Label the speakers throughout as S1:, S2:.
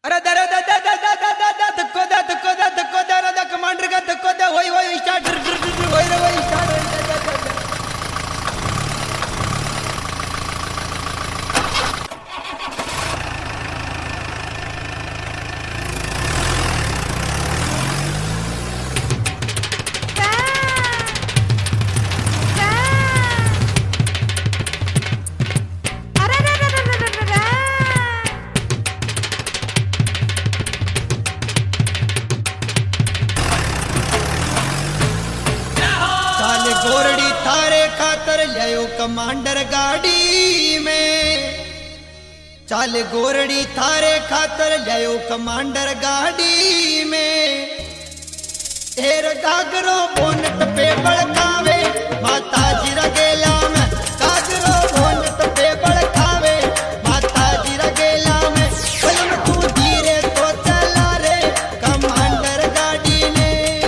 S1: अरे दर द द द द द द द धक्को द धक्को द धक्को द द कमांडर का धक्को द होई स्टार्ट होई स्टार्ट गोरड़ी थारे खातर लायो कमांडर गाड़ी में चाल गोरड़ी थारे खातर लायो कमांडर गाड़ी में तेर गागरो बोनट पे बड़कावे माता जी रगेला में गागरो बोनट पे बड़कावे माता जी रगेला में कलम तू धीरे तो चला रे कमांडर गाड़ी ने।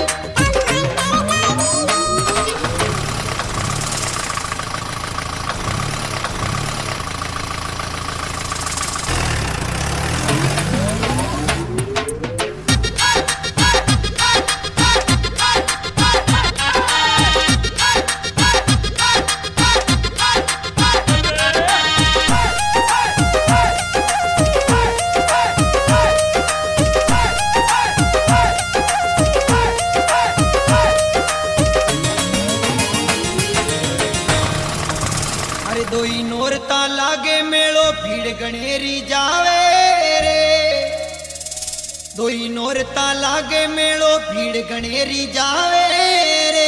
S1: दोई नोरता लागे मेलो भीड़ गणेरी जावे रे दोई नोरता लागे मेलो भीड़ गणेरी जावे रे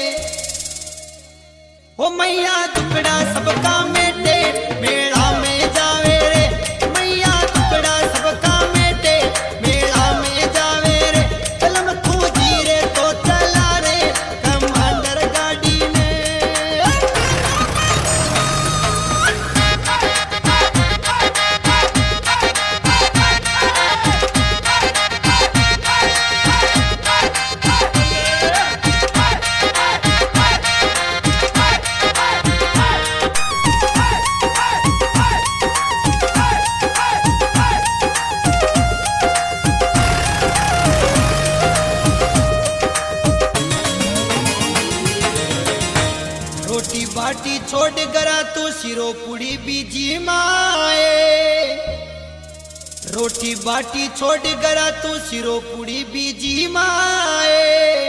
S1: ओ मैया टुकड़ा सबका मेटे मेला में जावे रे मैया टुकड़ा सबका मेटे मेला में जावे रे कलम तू धीरे तो चला रे कमांडर गाड़ी ने। रोटी बाटी छोड़ गरा तू सिरो पुड़ी बीजी माए रोटी बाटी छोड़ गरा तू सिरो पुड़ी बीजी माए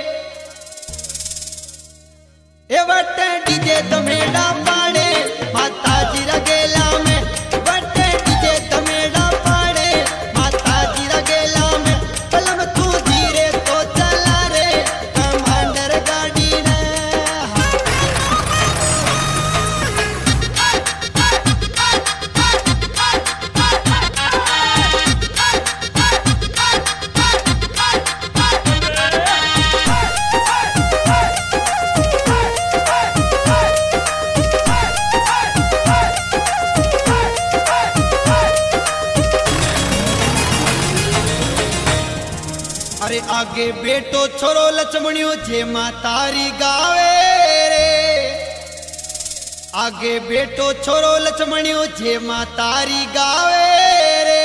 S1: ए वटे डीजे तमेड़ा पाड़े माता जी रगेला में वटे डीजे तमेड़ा पाड़े माता जी रगेला में कलम तू धीरे तो चला रे कमांडर गाड़ी ने। अरे आगे बेटो छोरो लक्ष्मणियों जे मातारी गावे रे आगे बेटो छोरो लक्ष्मणियों जे मातारी गावे रे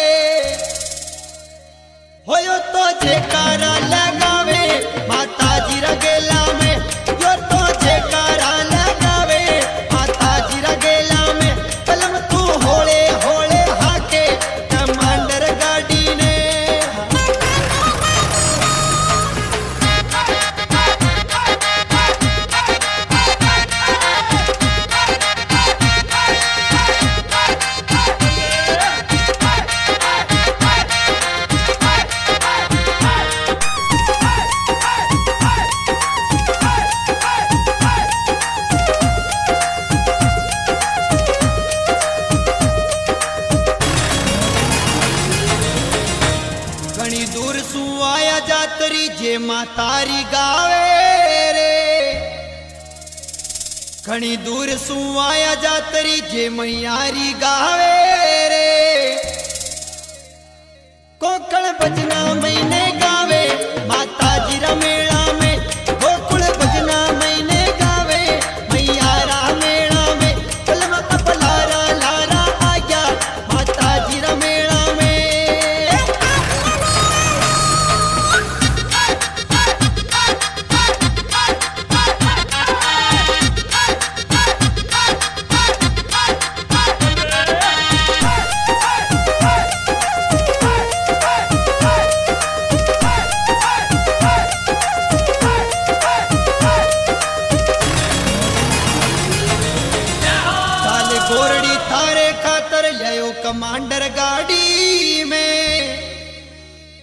S1: होयो तो जेकारा लगावे माता जी रगेला में यो तो जेकारा लगावे माता जी रगेला में कलम तू होले होले हाके कमांडर गाड़ी ने। घणी दूर सु आया जातरी जे मातारी गावे रे घणी दूर सु आया जातरी जे मैयारी गावे रे कोकण भजना महीने गावे माता जी रमेला में गोकुल भजना महीने गावे मैयारा मेला में कलम तपलारा लारा आया माता जी रमेला में।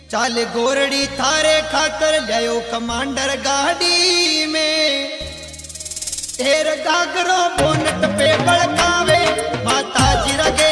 S1: चाल गोरड़ी थारे खातर लियो कमांडर गाड़ी में। एर गागरो बोनट पे बड़कावे माता जी रगे